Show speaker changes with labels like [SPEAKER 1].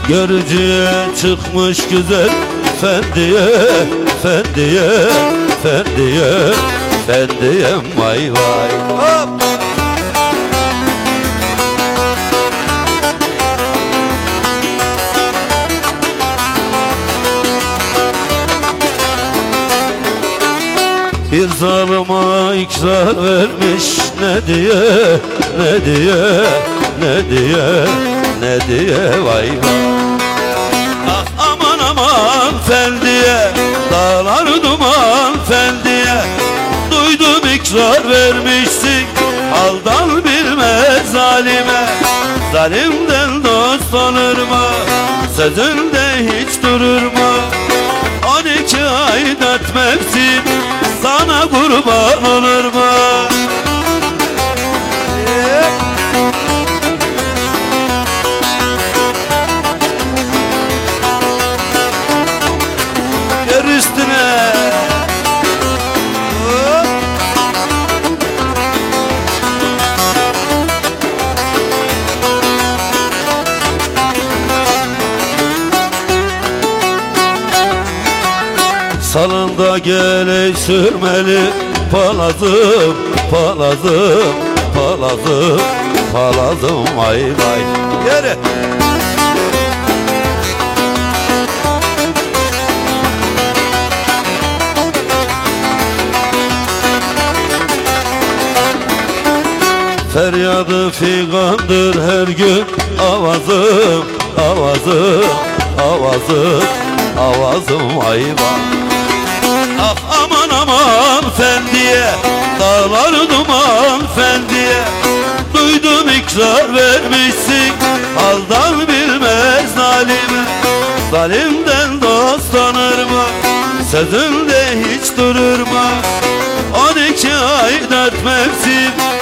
[SPEAKER 1] Görücüye çıkmış güzel Fendiye, Fendiye, Fendiye, Fendiyem vay vay. Hop! Bir zalıma ikrar vermiş ne diye, ne diye, ne diye, ne diye vay vay. Ah aman aman Fendiye, dağlar duman Fendiye. Duydum ikrar vermişsin, aldan bilmez zalime. Zalimden dost olur mu, sözünde hiç durur mu? 12 ay 4 mevsim sana kurban olur mu? Gel üstüne. Salında geley sürmeli palazım, palazım, palazım, palazım vay vay. Yere. Feryadı figandır her gün avazım, avazım, avazım, avazım vay vay. Ah aman aman Fendiye, dağlar duman Fendiye. Duydum ikrar vermişsin, aldan bilmez zalime. Zalimden dost tanır mı, sözünde hiç durur mu? 12 ay 4 mevsim